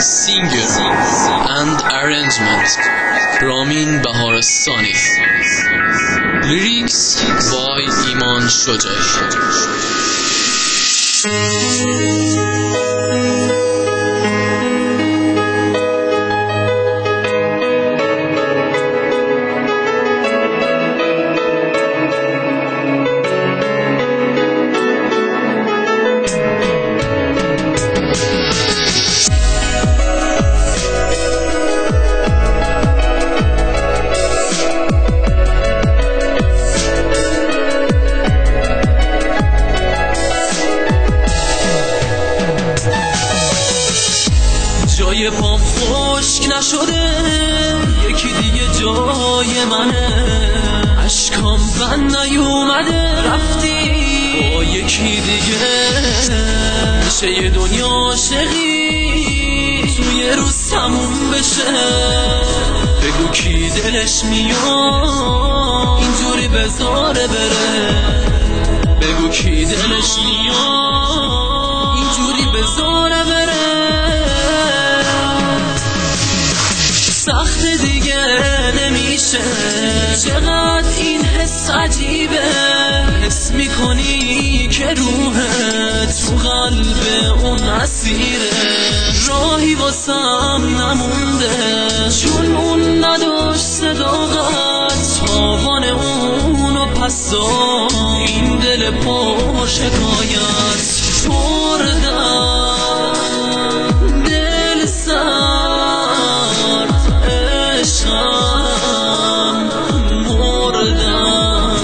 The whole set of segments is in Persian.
Singer and arrangement Ramin Baharastani. Lyrics by Iman Shojai. جای پام خشک نشده، یکی دیگه جای منه. اشکام بند نیومده، رفتی با یکی دیگه. میشه یه دنیا عاشقی توی روز تموم بشه. بگو کی دلش میاد اینجوری بذاره بره. بگو کی دلش میاد اینجوری بذاره بره. سخت دیگه نمیشه، چقدر این حس عجیبه. حس میکنی که روحت تو قلب اون اسیره. راهی واسم نمونده چون اون نداشت صداقت. تاوان اونو پس داد این دل پر شکایت. بردم دل سرد عشقم مردم.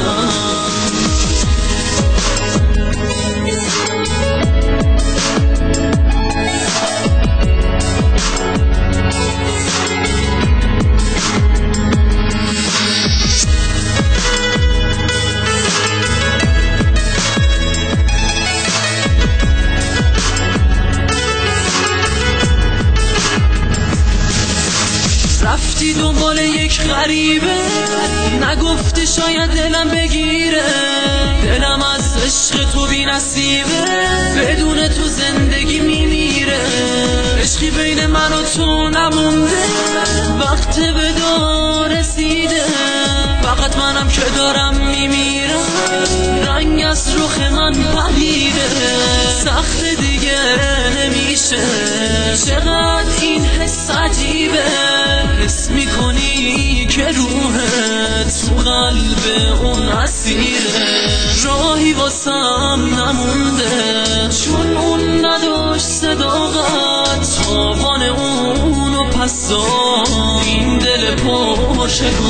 رفتی دنبال یک غریبه، نگفتی شاید دلم بگیره. دلم از عشق تو بی نصیبه، بدون تو زندگی میمیره. عشقی بین من و تو نمونده، وقت وداع رسیده. فقط منم که دارم میمیرم، رنگ از رخ من پریده. سخت دیگه نمیشه، چقدر این حس عجیبه. حس میکنی که روحت تو قلب اون اسیره. راهی واسم نمونده چون اون نداشت صداقت. تاوان اونو پس داد این دل پر شکایت.